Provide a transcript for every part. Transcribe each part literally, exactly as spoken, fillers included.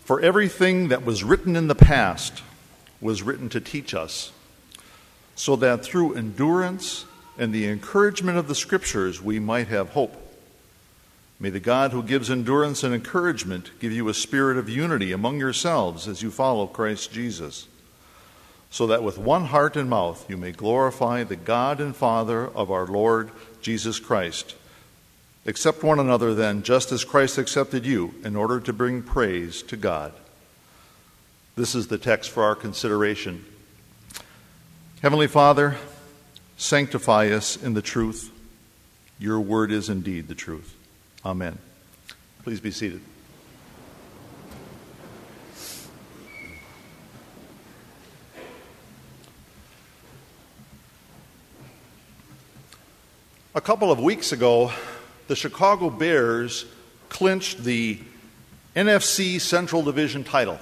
For everything that was written in the past was written to teach us, so that through endurance and the encouragement of the Scriptures we might have hope. May the God who gives endurance and encouragement give you a spirit of unity among yourselves as you follow Christ Jesus, so that with one heart and mouth you may glorify the God and Father of our Lord Jesus Christ. Accept one another then, just as Christ accepted you, in order to bring praise to God. This is the text for our consideration. Heavenly Father, sanctify us in the truth. Your word is indeed the truth. Amen. Please be seated. A couple of weeks ago, the Chicago Bears clinched the N F C Central Division title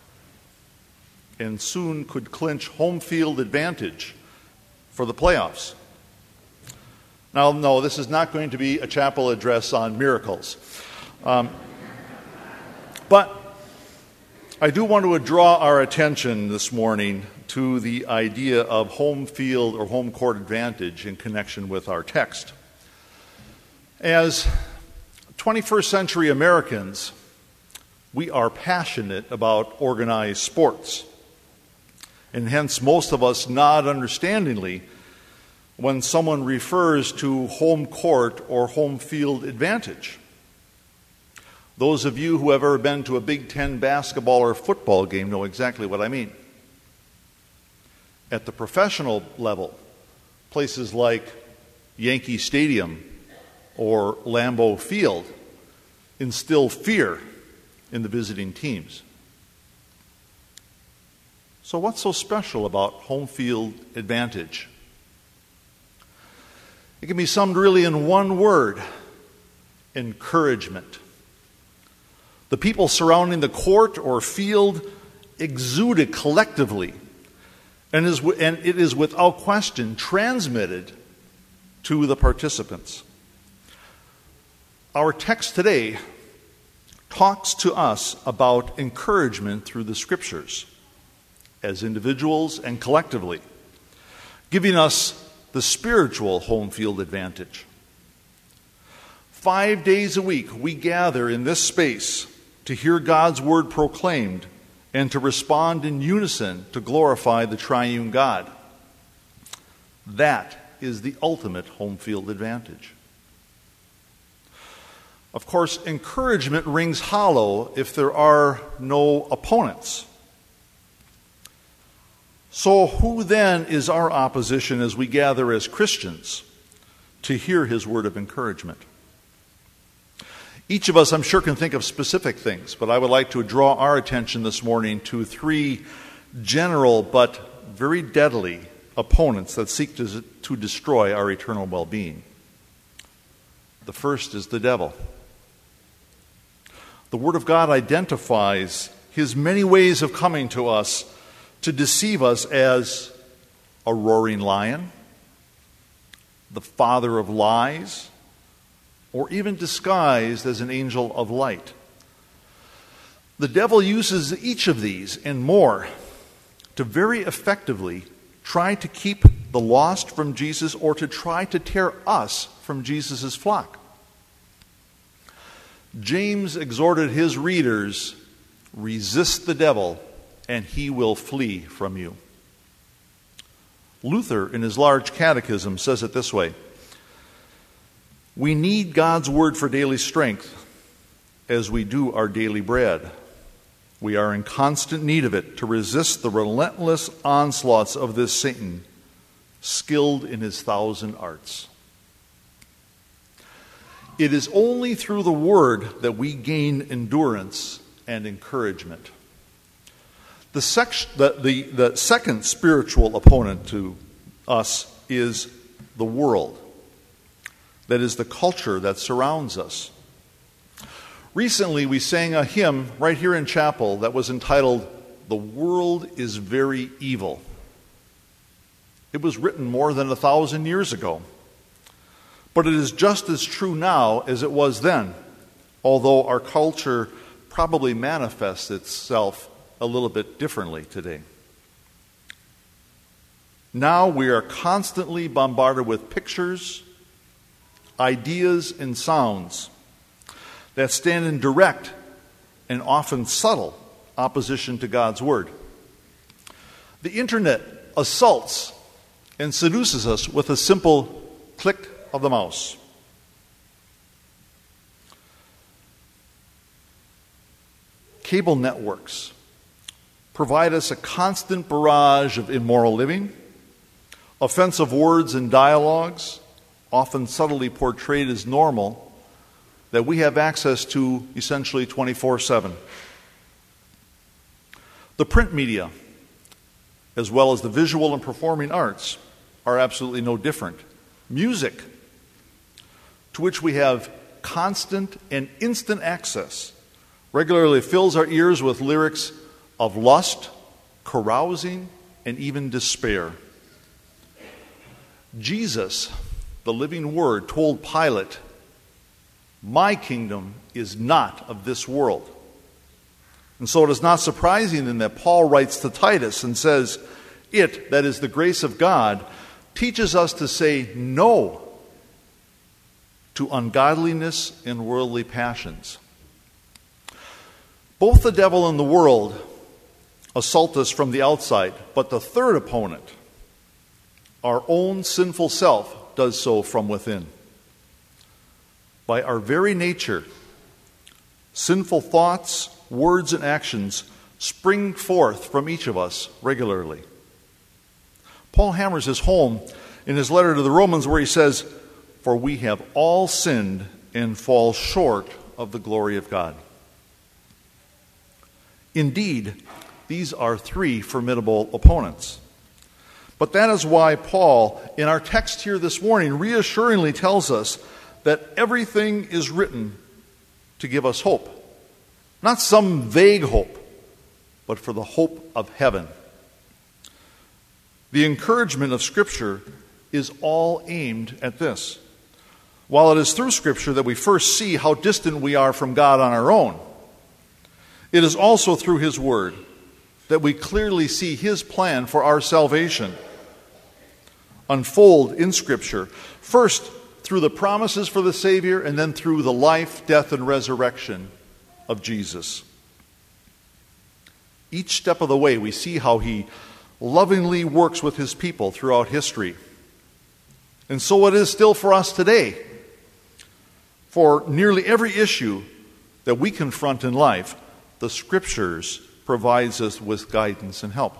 and soon could clinch home field advantage for the playoffs. Now, no, this is not going to be a chapel address on miracles. Um, but I do want to draw our attention this morning to the idea of home field or home court advantage in connection with our text. As twenty-first century Americans, we are passionate about organized sports. And hence, most of us nod understandingly when someone refers to home court or home field advantage. Those of you who have ever been to a Big Ten basketball or football game know exactly what I mean. At the professional level, places like Yankee Stadium or Lambeau Field instill fear in the visiting teams. So what's so special about home field advantage? It can be summed really in one word: encouragement. The people surrounding the court or field exude it collectively, and, is, and it is without question transmitted to the participants. Our text today talks to us about encouragement through the Scriptures, as individuals and collectively, giving us the spiritual home field advantage. Five days a week, we gather in this space to hear God's word proclaimed and to respond in unison to glorify the triune God. That is the ultimate home field advantage. Of course, encouragement rings hollow if there are no opponents. So who then is our opposition as we gather as Christians to hear his word of encouragement? Each of us, I'm sure, can think of specific things, but I would like to draw our attention this morning to three general but very deadly opponents that seek to, to destroy our eternal well-being. The first is the devil. The Word of God identifies his many ways of coming to us to deceive us as a roaring lion, the father of lies, or even disguised as an angel of light. The devil uses each of these and more to very effectively try to keep the lost from Jesus or to try to tear us from Jesus' flock. James exhorted his readers, resist the devil and he will flee from you. Luther, in his large catechism, says it this way: we need God's word for daily strength as we do our daily bread. We are in constant need of it to resist the relentless onslaughts of this Satan, skilled in his thousand arts. It is only through the word that we gain endurance and encouragement. The, sec- the, the, the second spiritual opponent to us is the world. That is the culture that surrounds us. Recently, we sang a hymn right here in chapel that was entitled, "The World is Very Evil." It was written more than a thousand years ago. But it is just as true now as it was then, although our culture probably manifests itself a little bit differently today. Now we are constantly bombarded with pictures, ideas, and sounds that stand in direct and often subtle opposition to God's Word. The internet assaults and seduces us with a simple click of the mouse. Cable networks provide us a constant barrage of immoral living, offensive words and dialogues, often subtly portrayed as normal, that we have access to essentially twenty-four seven. The print media, as well as the visual and performing arts, are absolutely no different. Music, to which we have constant and instant access, regularly fills our ears with lyrics of lust, carousing, and even despair. Jesus, the living Word, told Pilate, "My kingdom is not of this world." And so it is not surprising then that Paul writes to Titus and says, "It, that is the grace of God, teaches us to say no to ungodliness and worldly passions." Both the devil and the world assault us from the outside, but the third opponent, our own sinful self, does so from within. By our very nature, sinful thoughts, words, and actions spring forth from each of us regularly. Paul hammers this home in his letter to the Romans where he says, "For we have all sinned and fall short of the glory of God." Indeed, these are three formidable opponents. But that is why Paul, in our text here this morning, reassuringly tells us that everything is written to give us hope. Not some vague hope, but for the hope of heaven. The encouragement of Scripture is all aimed at this. While it is through Scripture that we first see how distant we are from God on our own, it is also through His Word that we clearly see His plan for our salvation unfold in Scripture, first through the promises for the Savior, and then through the life, death, and resurrection of Jesus. Each step of the way, we see how He lovingly works with His people throughout history. And so it is still for us today. For nearly every issue that we confront in life, the Scriptures provides us with guidance and help.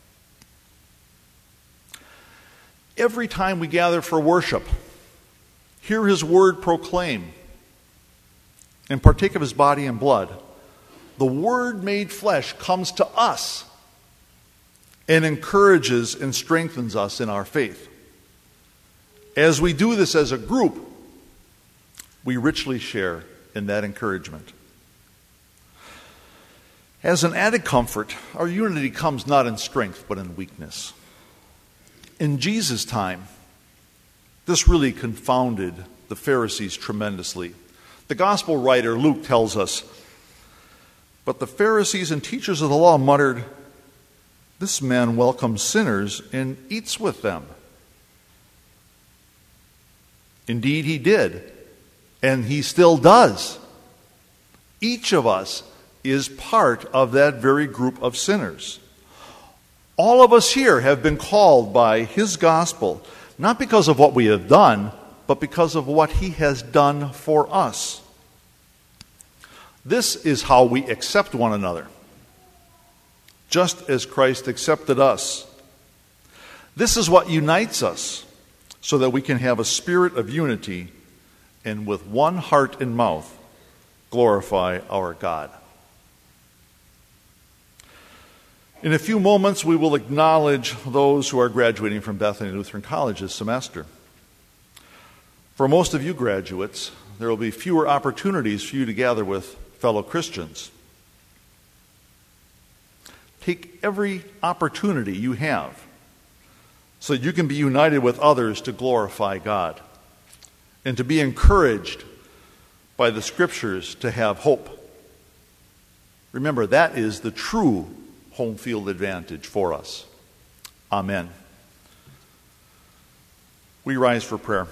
Every time we gather for worship, hear His Word proclaimed, and partake of His body and blood, the Word made flesh comes to us and encourages and strengthens us in our faith. As we do this as a group, we richly share in that encouragement. As an added comfort, our unity comes not in strength but in weakness. In Jesus' time, this really confounded the Pharisees tremendously. The gospel writer Luke tells us, "But the Pharisees and teachers of the law muttered, 'This man welcomes sinners and eats with them.' Indeed, he did, and he still does. Each of us is part of that very group of sinners. All of us here have been called by His gospel, not because of what we have done, but because of what He has done for us. This is how we accept one another, just as Christ accepted us. This is what unites us, so that we can have a spirit of unity and with one heart and mouth glorify our God." In a few moments, we will acknowledge those who are graduating from Bethany Lutheran College this semester. For most of you graduates, there will be fewer opportunities for you to gather with fellow Christians. Take every opportunity you have so that you can be united with others to glorify God and to be encouraged by the Scriptures to have hope. Remember, that is the true home field advantage for us. Amen. We rise for prayer.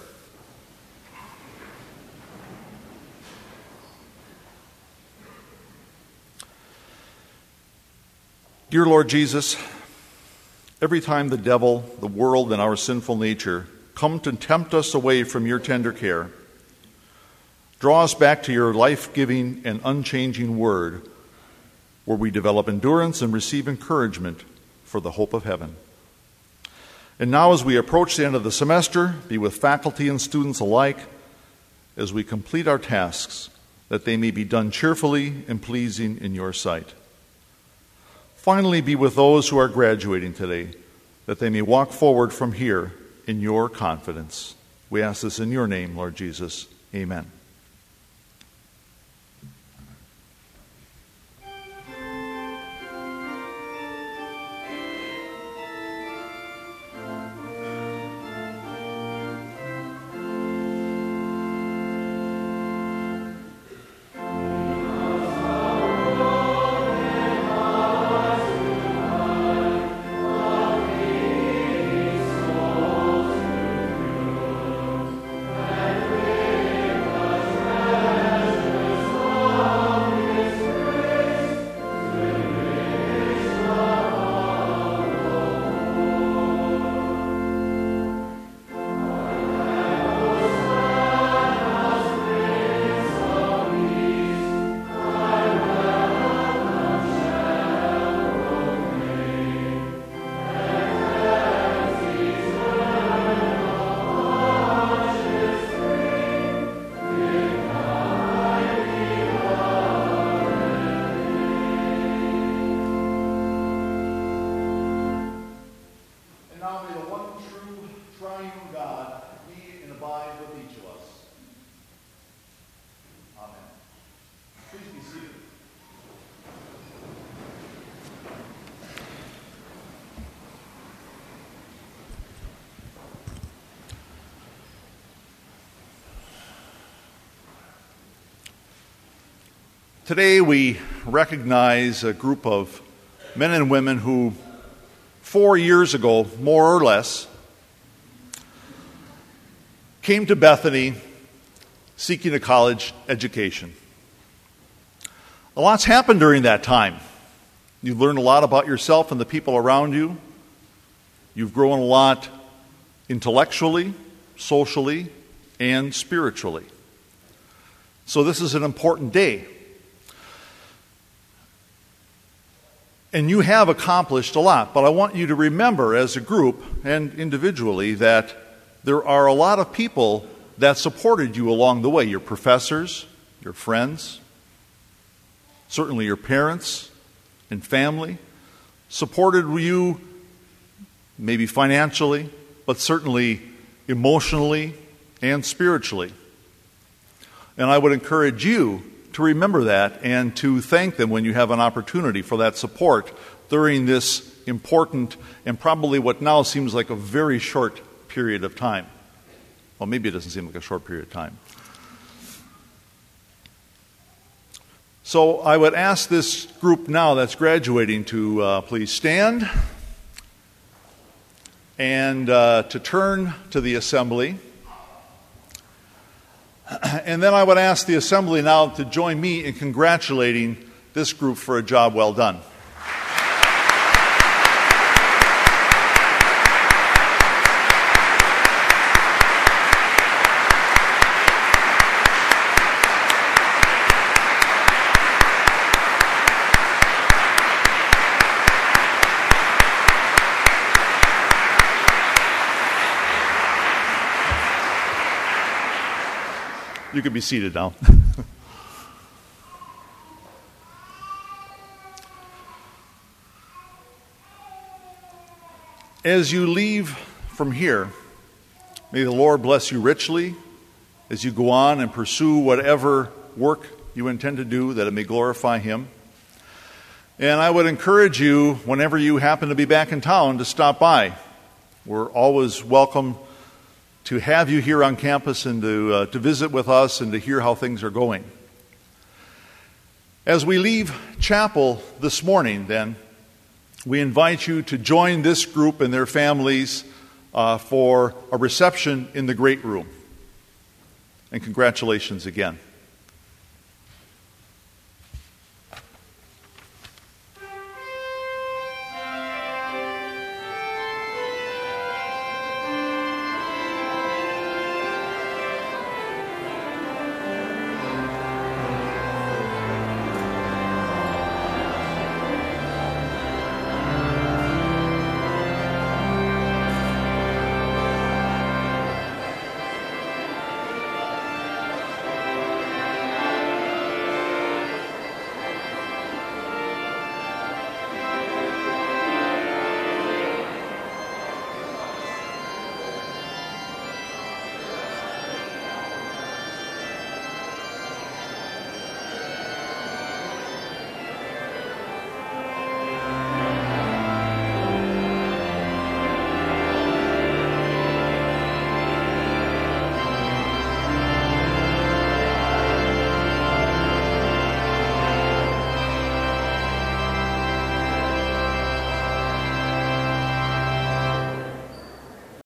Dear Lord Jesus, every time the devil, the world, and our sinful nature come to tempt us away from your tender care, draw us back to your life-giving and unchanging word, where we develop endurance and receive encouragement for the hope of heaven. And now, as we approach the end of the semester, be with faculty and students alike as we complete our tasks, that they may be done cheerfully and pleasing in your sight. Finally, be with those who are graduating today, that they may walk forward from here in your confidence. We ask this in your name, Lord Jesus. Amen. Today we recognize a group of men and women who, four years ago, more or less, came to Bethany seeking a college education. A lot's happened during that time. You've learned a lot about yourself and the people around you. You've grown a lot intellectually, socially, and spiritually. So this is an important day. And you have accomplished a lot, but I want you to remember as a group and individually that there are a lot of people that supported you along the way. Your professors, your friends, certainly your parents and family supported you maybe financially, but certainly emotionally and spiritually. And I would encourage you to remember that and to thank them when you have an opportunity for that support during this important and probably what now seems like a very short period of time. Well, maybe it doesn't seem like a short period of time. So I would ask this group now that's graduating to uh, please stand and uh, to turn to the assembly. And then I would ask the assembly now to join me in congratulating this group for a job well done. You can be seated now. As you leave from here, may the Lord bless you richly as you go on and pursue whatever work you intend to do, that it may glorify Him. And I would encourage you, whenever you happen to be back in town, to stop by. We're always welcome to have you here on campus and to, uh, to visit with us and to hear how things are going. As we leave chapel this morning, then, we invite you to join this group and their families uh, for a reception in the great room. And congratulations again.